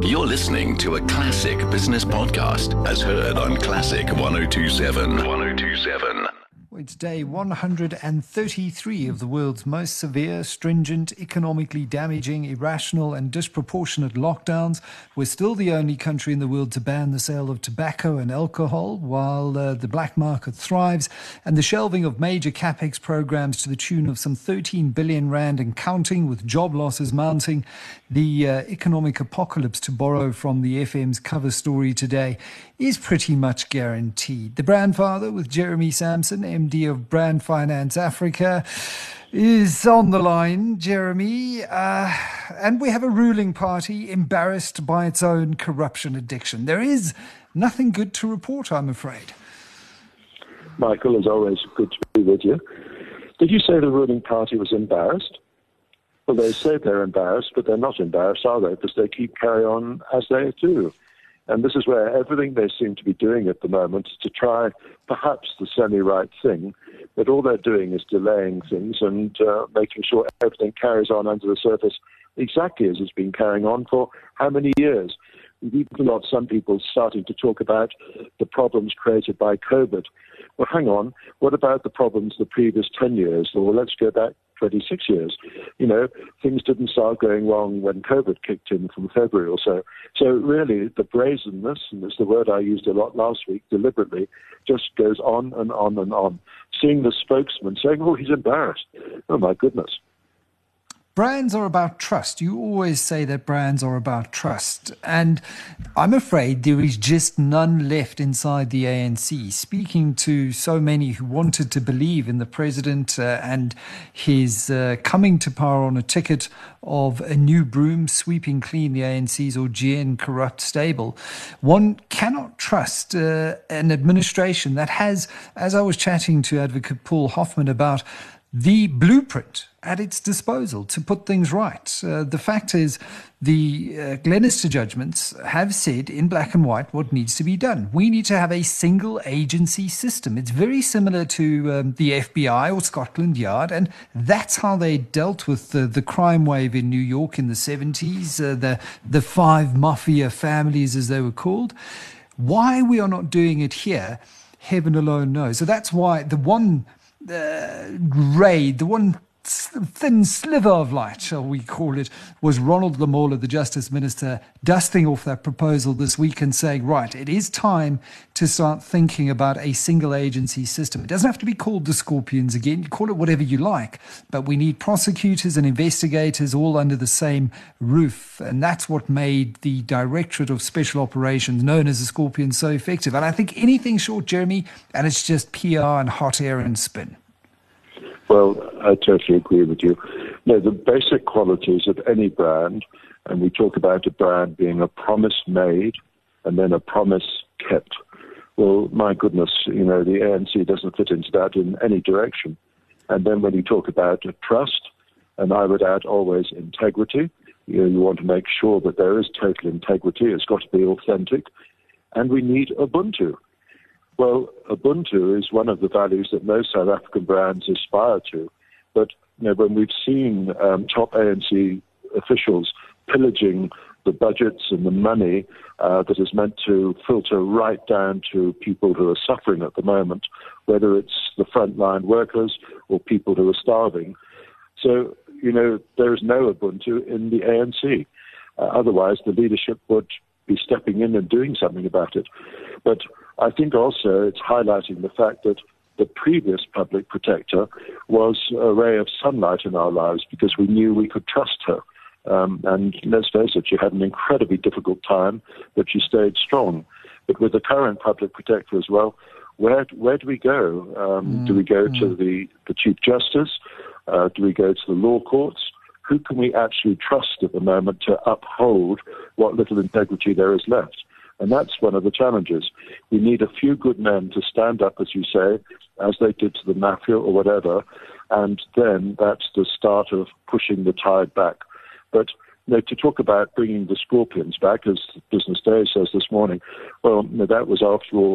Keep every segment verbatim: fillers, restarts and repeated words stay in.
You're listening to a classic business podcast as heard on Classic one oh two point seven. one oh two point seven. It's day one hundred thirty-three of the world's most severe, stringent, economically damaging, irrational and disproportionate lockdowns. We're still the only country in the world to ban the sale of tobacco and alcohol, while uh, the black market thrives, and the shelving of major capex programs to the tune of some thirteen billion rand and counting, with job losses mounting. The uh, economic apocalypse, to borrow from the F M's cover story today, is pretty much guaranteed. The Brandfather, with Jeremy Sampson, M D of Brand Finance Africa, is on the line. Jeremy, uh, and we have a ruling party embarrassed by its own corruption addiction. There is nothing good to report, I'm afraid. Michael, as always, good to be with you. Did you say the ruling party was embarrassed? Well, they say they're embarrassed, but they're not embarrassed, are they? Because they keep carrying on as they do. And this is where everything they seem to be doing at the moment is to try perhaps the semi-right thing, but all they're doing is delaying things and uh, making sure everything carries on under the surface exactly as it's been carrying on for how many years. We've even got some people starting to talk about the problems created by COVID. Well, hang on, what about the problems the previous ten years? Or let's go back twenty-six years. You know, things didn't start going wrong when COVID kicked in from February or so. So really, the brazenness, and it's the word I used a lot last week, deliberately, just goes on and on and on. Seeing the spokesman saying, oh, he's embarrassed. Oh, my goodness. Brands are about trust. You always say that brands are about trust. And I'm afraid there is just none left inside the A N C. Speaking to so many who wanted to believe in the president uh, and his uh, coming to power on a ticket of a new broom sweeping clean the A N C's Augean corrupt stable, one cannot trust uh, an administration that has, as I was chatting to Advocate Paul Hoffman about, the blueprint at its disposal to put things right. Uh, the fact is, the uh, Glenister judgments have said in black and white what needs to be done. We need to have a single agency system. It's very similar to um, the F B I or Scotland Yard, and that's how they dealt with the, the crime wave in New York in the seventies, uh, the, the five mafia families, as they were called. Why we are not doing it here, heaven alone knows. So that's why the one Uh, ray, the one thin sliver of light, shall we call it, was Ronald Lamola, the Justice Minister, dusting off that proposal this week and saying, right, it is time to start thinking about a single agency system. It doesn't have to be called the Scorpions again. You call it whatever you like, but we need prosecutors and investigators all under the same roof. And that's what made the Directorate of Special Operations, known as the Scorpions, so effective. And I think anything short, Jeremy, and it's just P R and hot air and spin. Well, I totally agree with you. No, the basic qualities of any brand, and we talk about a brand being a promise made and then a promise kept. Well, my goodness, you know, the A N C doesn't fit into that in any direction. And then when you talk about trust, and I would add always integrity, you know, you want to make sure that there is total integrity. It's got to be authentic. And we need Ubuntu. Well, Ubuntu is one of the values that most South African brands aspire to. But you know, when we've seen um, top A N C officials pillaging the budgets and the money uh, that is meant to filter right down to people who are suffering at the moment, whether it's the frontline workers or people who are starving. So, you know, there is no Ubuntu in the A N C. Uh, otherwise, the leadership would be stepping in and doing something about it. But I think also it's highlighting the fact that the previous public protector was a ray of sunlight in our lives because we knew we could trust her. Um, and let's face it, she had an incredibly difficult time, but she stayed strong. But with the current public protector as well, where where do we go? Um, mm, do we go mm. to the, the Chief Justice? Uh, do we go to the law courts? Who can we actually trust at the moment to uphold what little integrity there is left? And that's one of the challenges. We need a few good men to stand up, as you say, as they did to the mafia or whatever, and then that's the start of pushing the tide back. But you know, to talk about bringing the Scorpions back, as Business Day says this morning, well, you know, that was, after all,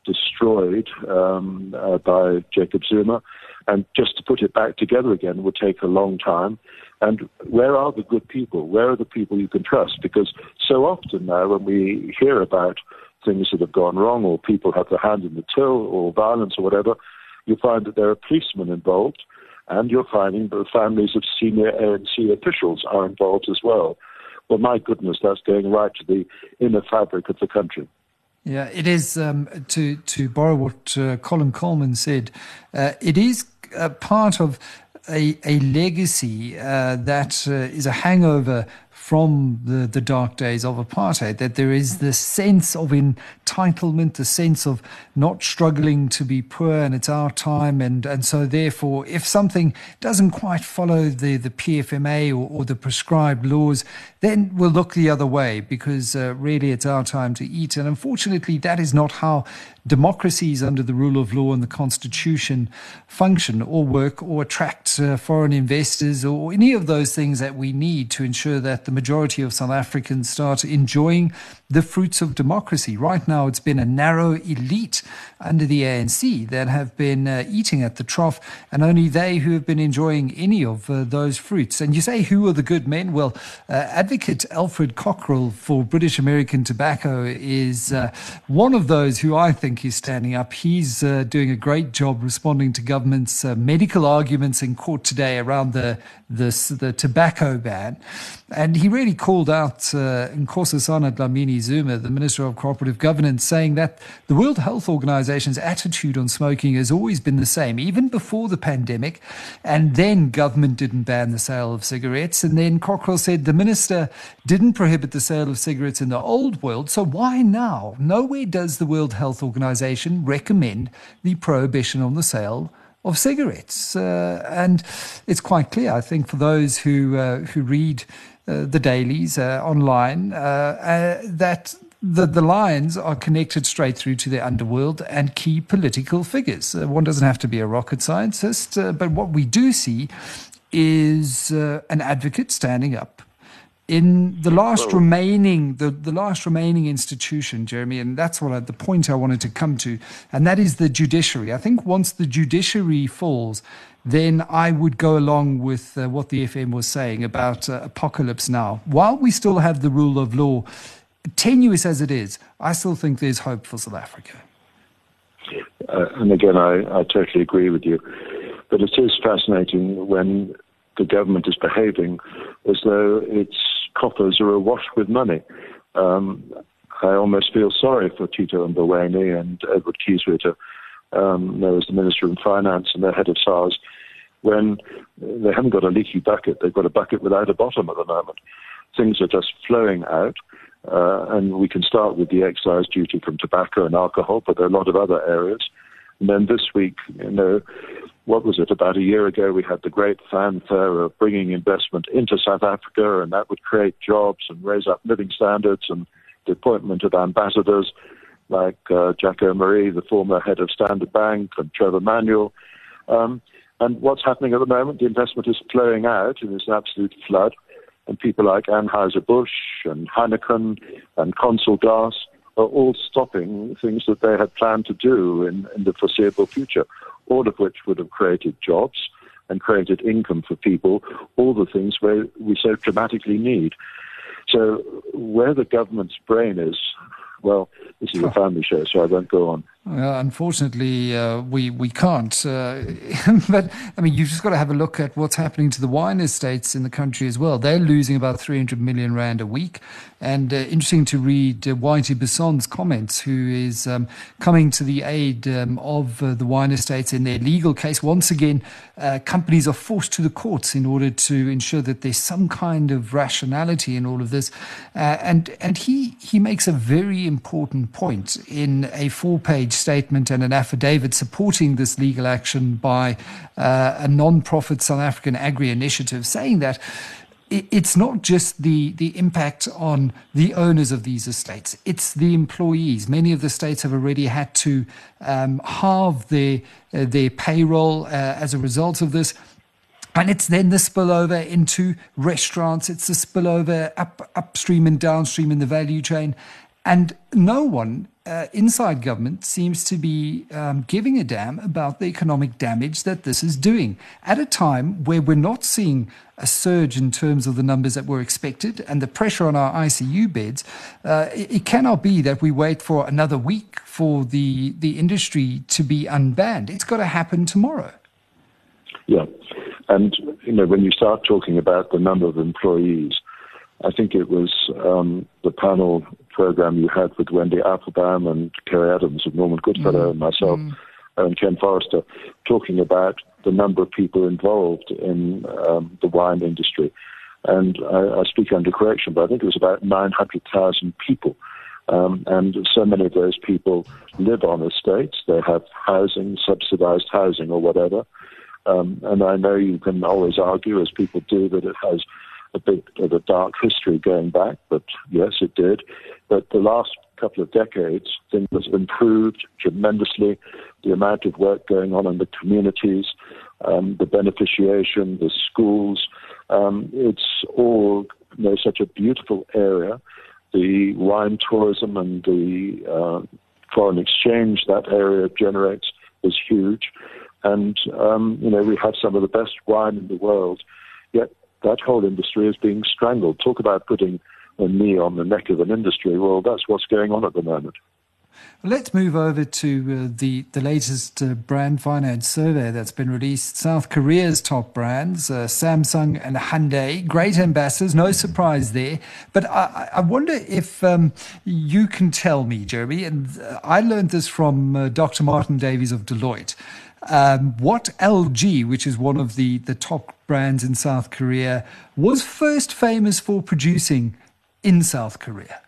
destroyed um, uh, by Jacob Zuma. And just to put it back together again would take a long time. And where are the good people? Where are the people you can trust? Because so often now when we hear about things that have gone wrong, or people have their hand in the till, or violence or whatever, you find that there are policemen involved, and you're finding that the families of senior A N C officials are involved as well. Well, my goodness, that's going right to the inner fabric of the country. Yeah, it is, um, to, to borrow what uh, Colin Coleman said, uh, it is a part of a, a legacy uh, that uh, is a hangover from the, the dark days of apartheid, that there is this sense of entitlement, the sense of not struggling to be poor, and it's our time. And, and so therefore, if something doesn't quite follow the, the P F M A or, or the prescribed laws, then we'll look the other way, because uh, really it's our time to eat. And unfortunately, that is not how democracies under the rule of law and the Constitution function or work or attract uh, foreign investors or any of those things that we need to ensure that the majority of South Africans start enjoying the fruits of democracy. Right now, it's been a narrow elite under the A N C that have been uh, eating at the trough, and only they who have been enjoying any of uh, those fruits. And you say, who are the good men? Well, uh, Advocate Alfred Cockrell for British American Tobacco is uh, one of those who I think is standing up. He's uh, doing a great job responding to government's uh, medical arguments in court today around the this, the tobacco ban. And he really called out uh, Nkosazana Dlamini Zuma, the Minister of Cooperative Governance, saying that the World Health Organization's attitude on smoking has always been the same, even before the pandemic. And then government didn't ban the sale of cigarettes. And then Cockrell said the minister didn't prohibit the sale of cigarettes in the old world. So why now? Nowhere does the World Health Organization recommend the prohibition on the sale of cigarettes. Uh, and it's quite clear, I think, for those who uh, who read uh, the dailies uh, online, uh, uh, that the, the lines are connected straight through to the underworld and key political figures. Uh, one doesn't have to be a rocket scientist, uh, but what we do see is uh, an advocate standing up in the last remaining, the, the last remaining institution, Jeremy, and that's what I, the point I wanted to come to, and that is the judiciary. I think once the judiciary falls, then I would go along with uh, what the F M was saying about uh, apocalypse now. While we still have the rule of law, tenuous as it is, I still think there's hope for South Africa. Uh, and again, I, I totally agree with you. But it is fascinating when the government is behaving as though its coffers are awash with money. Um, I almost feel sorry for Tito Mboweni and Edward Kieswetter, um, there was the Minister of Finance and the head of SARS, when they haven't got a leaky bucket, they've got a bucket without a bottom at the moment. Things are just flowing out, uh, and we can start with the excise duty from tobacco and alcohol, but there are a lot of other areas. And then this week, you know, what was it, about a year ago, we had the great fanfare of bringing investment into South Africa, and that would create jobs and raise up living standards, and the appointment of ambassadors like uh, Jacko Marie, the former head of Standard Bank, and Trevor Manuel. Um, and what's happening at the moment? The investment is flowing out in this absolute flood, and people like Anheuser-Busch and Heineken and Consul Glass are all stopping things that they had planned to do in, in the foreseeable future, all of which would have created jobs and created income for people, all the things where we so dramatically need. So where the government's brain is, well, this is a family show, so I won't go on. Well, unfortunately, uh, we, we can't. Uh, but, I mean, you've just got to have a look at what's happening to the wine estates in the country as well. They're losing about three hundred million rand a week. And uh, interesting to read uh, Whitey Bisson's comments, who is um, coming to the aid um, of uh, the wine estates in their legal case. Once again, uh, companies are forced to the courts in order to ensure that there's some kind of rationality in all of this. Uh, and and he, he makes a very important point in a four-page statement and an affidavit supporting this legal action by uh, a non-profit South African agri-initiative, saying that it's not just the, the impact on the owners of these estates, it's the employees. Many of the states have already had to um, halve their, uh, their payroll uh, as a result of this. And it's then the spillover into restaurants, it's the spillover up, upstream and downstream in the value chain. And no one uh, inside government seems to be um, giving a damn about the economic damage that this is doing at a time where we're not seeing a surge in terms of the numbers that were expected and the pressure on our I C U beds. Uh, it, it cannot be that we wait for another week for the, the industry to be unbanned. It's got to happen tomorrow. Yeah. And, you know, when you start talking about the number of employees, I think it was um, the panel program you had with Wendy Applebaum and Kerry Adams and Norman Goodfellow mm. and myself mm. and Ken Forrester talking about the number of people involved in um, the wine industry. And I, I speak under correction, but I think it was about nine hundred thousand people. Um, and so many of those people live on estates. They have housing, subsidized housing or whatever. Um, and I know you can always argue, as people do, that it has a bit of a dark history going back, but yes, it did. But the last couple of decades, things have improved tremendously. The amount of work going on in the communities, um, the beneficiation, the schools, um, it's all, you know, such a beautiful area. The wine tourism and the uh, foreign exchange that area generates is huge. And, um, you know, we have some of the best wine in the world, yet that whole industry is being strangled. Talk about putting a knee on the neck of an industry. Well, that's what's going on at the moment. Let's move over to uh, the, the latest uh, brand finance survey that's been released. South Korea's top brands, uh, Samsung and Hyundai, great ambassadors, no surprise there. But I, I wonder if um, you can tell me, Jeremy, and I learned this from uh, Doctor Martin Davies of Deloitte, Um, what L G, which is one of the, the top brands in South Korea, was first famous for producing in South Korea?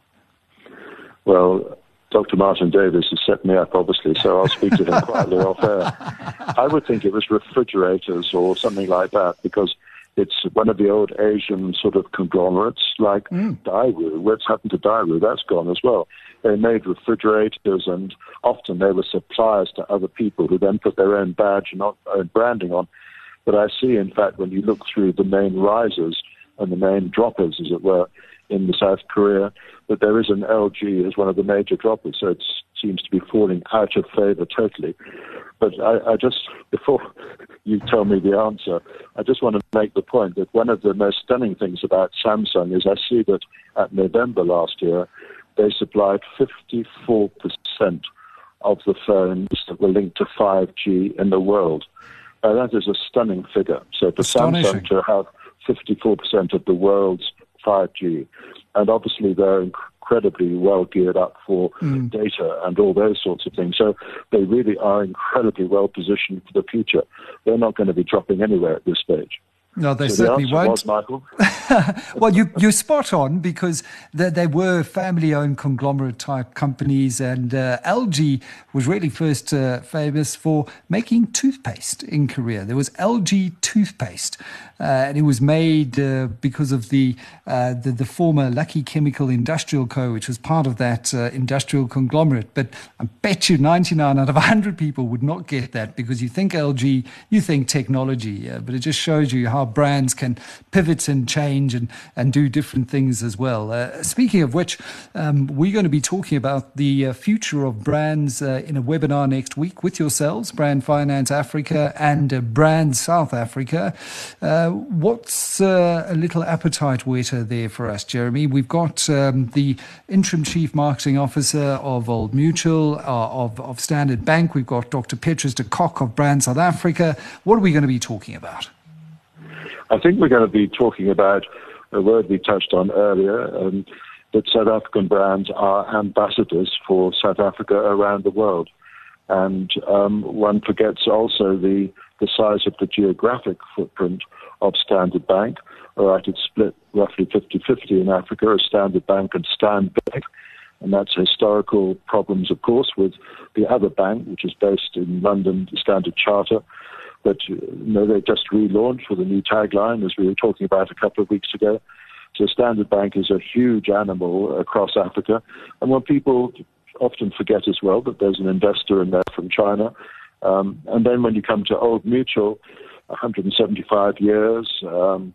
Well, Doctor Martin Davies has set me up, obviously, so I'll speak to him quietly off air. I would think it was refrigerators or something like that, because it's one of the old Asian sort of conglomerates like mm. Daewoo. What's happened to Daewoo? That's gone as well. They made refrigerators, and often they were suppliers to other people who then put their own badge and own branding on. But I see, in fact, when you look through the main risers and the main droppers, as it were, in the South Korea, that there is an L G as one of the major droppers. So it seems to be falling out of favor totally. But I, I just, before you tell me the answer, I just want to make the point that one of the most stunning things about Samsung is I see that at November last year, they supplied fifty-four percent of the phones that were linked to five G in the world. Uh, that is a stunning figure. So for Samsung to have fifty-four percent of the world's five G, and obviously they're incredibly well geared up for mm. data and all those sorts of things. So they really are incredibly well positioned for the future. They're not going to be dropping anywhere at this stage. No, they so certainly the won't. Was, Michael? Well, you, you're spot on, because they, they were family-owned conglomerate-type companies, and uh, L G was really first uh, famous for making toothpaste in Korea. There was L G toothpaste, uh, and it was made uh, because of the, uh, the the former Lucky Chemical Industrial Co., which was part of that uh, industrial conglomerate. But I bet you ninety-nine out of one hundred people would not get that, because you think L G, you think technology, uh, but it just shows you how brands can pivot and change and, and do different things as well. Uh, speaking of which, um, we're going to be talking about the uh, future of brands uh, in a webinar next week with yourselves, Brand Finance Africa and uh, Brand South Africa. Uh, what's uh, a little appetite wheater there for us, Jeremy? We've got um, the Interim Chief Marketing Officer of Old Mutual, uh, of, of Standard Bank. We've got Doctor Petrus de Kock of Brand South Africa. What are we going to be talking about? I think we're going to be talking about a word we touched on earlier, um, that South African brands are ambassadors for South Africa around the world. And um, one forgets also the, the size of the geographic footprint of Standard Bank. All right, it's split roughly fifty-fifty in Africa as Standard Bank and Stanbic. And that's historical problems, of course, with the other bank, which is based in London, the Standard Chartered. But you know, they just relaunched with a new tagline, as we were talking about a couple of weeks ago. So Standard Bank is a huge animal across Africa. And when people often forget as well that there's an investor in there from China. Um, and then when you come to Old Mutual, one hundred seventy-five years, um,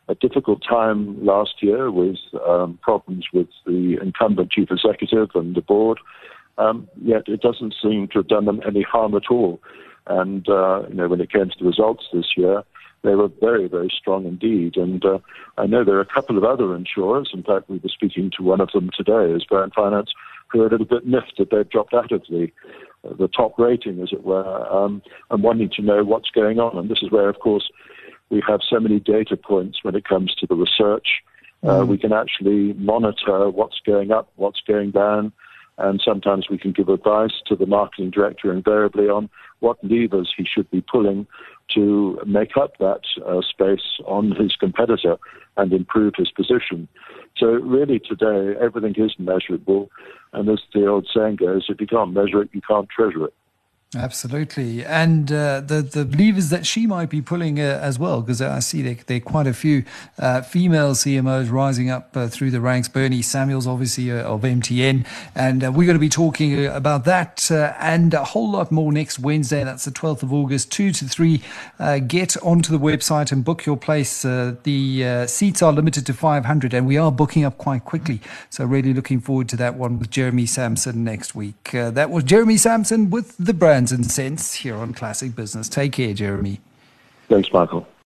a difficult time last year with um, problems with the incumbent chief executive and the board, um, yet it doesn't seem to have done them any harm at all. And, uh, you know, when it came to the results this year, they were very, very strong indeed. And uh, I know there are a couple of other insurers, in fact, we were speaking to one of them today, as Brand Finance, who are a little bit miffed that they've dropped out of the the top rating, as it were, um, and wanting to know what's going on. And this is where, of course, we have so many data points when it comes to the research. Uh, mm. We can actually monitor what's going up, what's going down, and sometimes we can give advice to the marketing director invariably on what levers he should be pulling to make up that uh, space on his competitor and improve his position. So really today, everything is measurable. And as the old saying goes, if you can't measure it, you can't treasure it. Absolutely. And uh, the, the levers that she might be pulling uh, as well, because I see there, there are quite a few uh, female C M Os rising up uh, through the ranks. Bernie Samuels, obviously, uh, of M T N. And uh, we're going to be talking about that uh, and a whole lot more next Wednesday. That's the twelfth of August, two to three. Uh, get onto the website and book your place. Uh, the uh, seats are limited to five hundred, and we are booking up quite quickly. So really looking forward to that one with Jeremy Sampson next week. Uh, that was Jeremy Sampson with the brand and Sense here on Classic Business. Take care, Jeremy. Thanks, Michael.